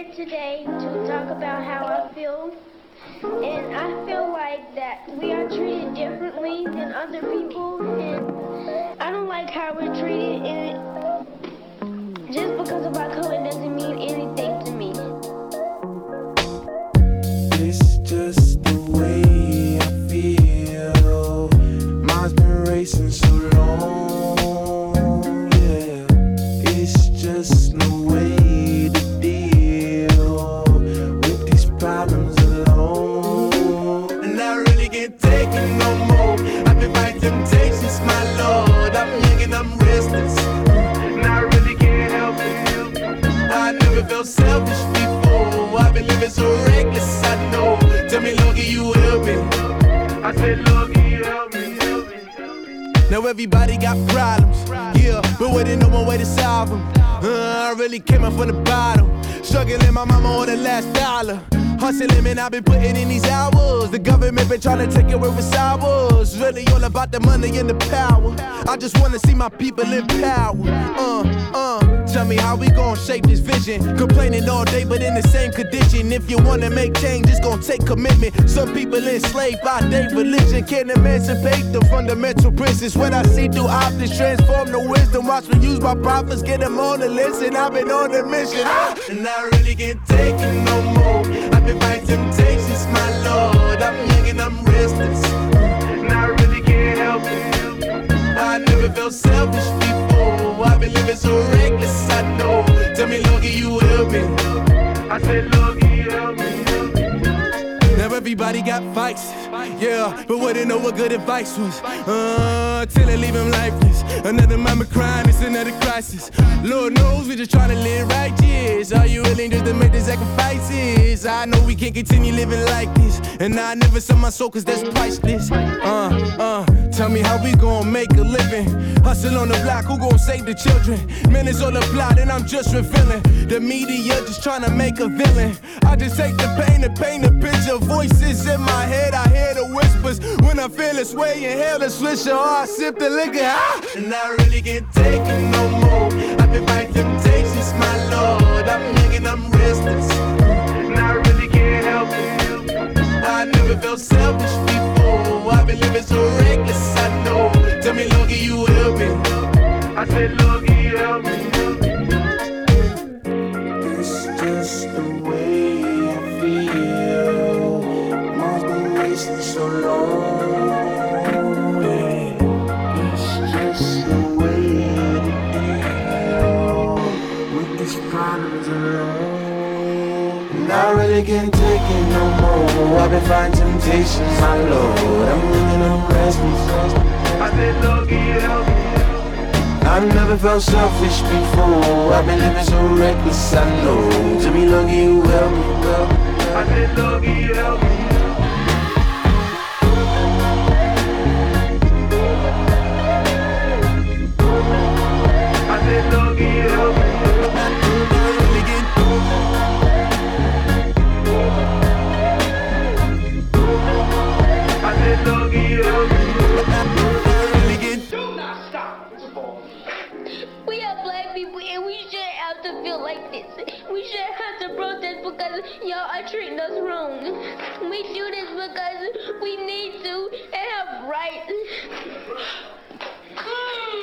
here today to talk about how I feel. And I feel like that we are treated differently than other people. And I don't like how we're treated. And just because of our color doesn't mean anything to me. It's just the way I feel. Mine's been racing so long. Yeah, it's just no way to deal with these problems alone. And I really can't take it no more. I've been fighting temptations, my lord. I'm young and I'm restless, and I really can't help it. I never felt selfish before. I've been living so reckless, I know. Tell me, Lord, can you help me? I said, Lord, can you help me? Now everybody got problems, yeah, but waiting on one way to solve them. I really came up from the bottom, struggling my mama on the last dollar. Hustling, man, I've been putting in these hours. The government been trying to take away what's ours. Really all about the money and the power. I just wanna see my people in power. Tell me how we gon' shape this vision. Complaining all day, but in the same condition. If you wanna make change, it's gon' take commitment. Some people enslaved by their religion can't emancipate the fundamental principles. What I see through optics transform the wisdom. Watch me use my prophets, get them on the list, and I've been on a mission. And I really can't take it no more. I've been fighting temptations, my lord. I'm young and I'm restless, and I really can't help it. I never felt selfish before. I've been living so reckless, I know. Tell me, Lord, can you help me? I said, Lord, can you help me? Now everybody got fights, yeah, but wouldn't know what good advice was. Till they leave him lifeless. Another mama crying, it's another crisis. Lord knows we just trying to live righteous. Are you willing just to make the sacrifices? I know we can't continue living like this, and I never sell my soul cause that's priceless. Tell me how we gon' make a living. Hustle on the block, who gon' save the children? Man, it's all a plot and I'm just revealing. The media just trying to make a villain. I just take the pain and paint a picture. Voices in my head, I hear the whispers. When I feel this way, inhale the swisher, or I sip the liquor. And I really can't take it no more. I've been fighting temptations, my lord. I'm young and I'm restless, and I really can't help it. I never felt selfish before. I've been living so reckless, I know. Tell me, Lord, can you help me? I said, Lord, can you help me? It's just the way I feel. Mine's been racing so long. It's just the way to deal with these problems alone. And I really can't take it no more. I've been fighting temptations, my lord. I'm living on restless. I said, Lord, can you help me? I never felt selfish before. I've been living so reckless, I know. To me, Lord, can you help me? I said, Lord, can you help me? I said, Lord, can you help me? I said, Lord, can you help me? Do not stop this ball. We are black people and we shouldn't have to feel like this. We shouldn't have to protest because y'all are treating us wrong. We do this because we need to and have rights.